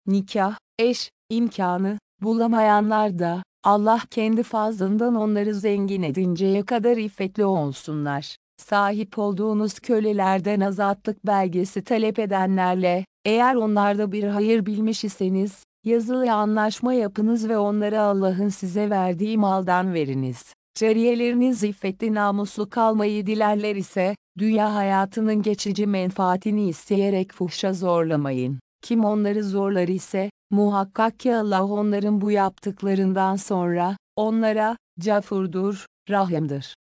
nikah, eş, imkanı bulamayanlar da, Allah kendi fazlından onları zengin edinceye kadar iffetli olsunlar. Sahip olduğunuz kölelerden azatlık belgesi talep edenlerle, eğer onlarda bir hayır bilmiş iseniz, yazılı anlaşma yapınız ve onlara Allah'ın size verdiği maldan veriniz. Cariyeleriniz iffetli namuslu kalmayı dilerler ise, dünya hayatının geçici menfaatini isteyerek fuhşa zorlamayın. Kim onları zorlar ise, muhakkak ki Allah onların bu yaptıklarından sonra, onlara, Gafurdur, Rahim'dir.